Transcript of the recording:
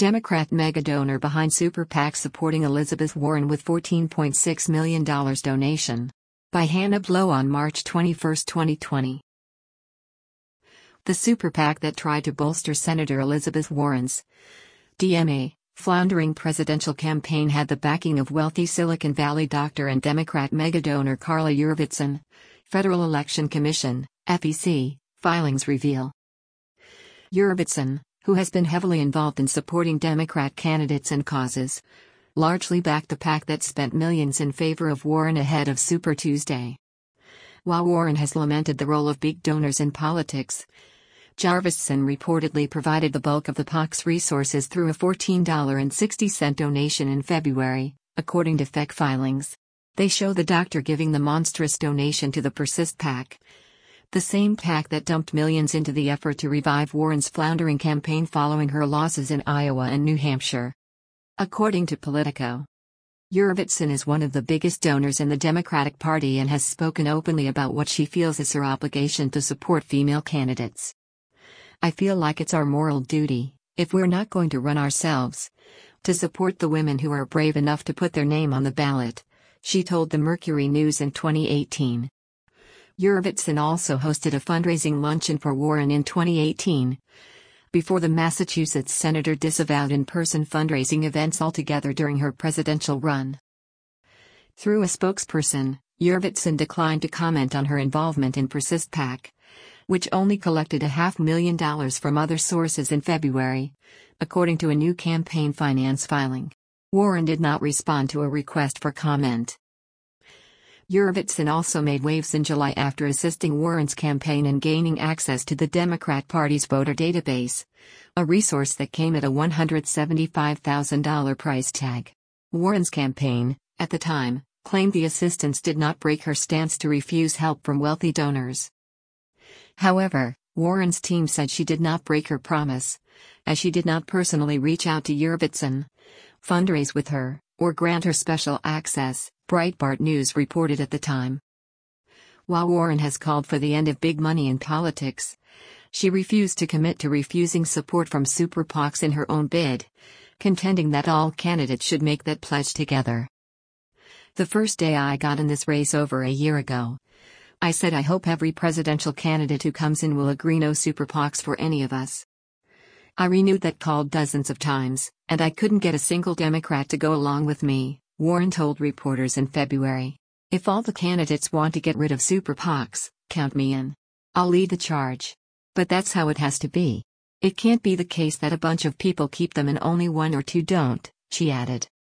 Democrat megadonor behind Super PAC supporting Elizabeth Warren with $14.6 million donation. By Hannah Blow on March 21, 2020. The Super PAC that tried to bolster Senator Elizabeth Warren's DMA, floundering presidential campaign had the backing of wealthy Silicon Valley doctor and Democrat megadonor Carla Jurvetson, Federal Election Commission, FEC, filings reveal. Jurvetson, who has been heavily involved in supporting Democrat candidates and causes, largely backed the PAC that spent millions in favor of Warren ahead of Super Tuesday. While Warren has lamented the role of big donors in politics, Jurvetson reportedly provided the bulk of the PAC's resources through a $14.60 donation in February, according to FEC filings. They show the doctor giving the monstrous donation to the Persist PAC, the same PAC that dumped millions into the effort to revive Warren's floundering campaign following her losses in Iowa and New Hampshire. According to Politico, Jurvetson is one of the biggest donors in the Democratic Party and has spoken openly about what she feels is her obligation to support female candidates. "I feel like it's our moral duty, if we're not going to run ourselves, to support the women who are brave enough to put their name on the ballot," she told the Mercury News in 2018. Jurvetson also hosted a fundraising luncheon for Warren in 2018, before the Massachusetts senator disavowed in-person fundraising events altogether during her presidential run. Through a spokesperson, Jurvetson declined to comment on her involvement in Persist PAC, which only collected $500,000 from other sources in February, according to a new campaign finance filing. Warren did not respond to a request for comment. Jurvetson also made waves in July after assisting Warren's campaign in gaining access to the Democrat Party's voter database, a resource that came at a $175,000 price tag. Warren's campaign, at the time, claimed the assistance did not break her stance to refuse help from wealthy donors. However, Warren's team said she did not break her promise, as she did not personally reach out to Jurvetson, fundraise with her, or grant her special access, Breitbart News reported at the time. While Warren has called for the end of big money in politics, she refused to commit to refusing support from Super PACs in her own bid, contending that all candidates should make that pledge together. "The first day I got in this race over a year ago, I said I hope every presidential candidate who comes in will agree no Super PACs for any of us. I renewed that call dozens of times, and I couldn't get a single Democrat to go along with me," Warren told reporters in February. "If all the candidates want to get rid of Super PACs, count me in. I'll lead the charge. But that's how it has to be. It can't be the case that a bunch of people keep them and only one or two don't," she added.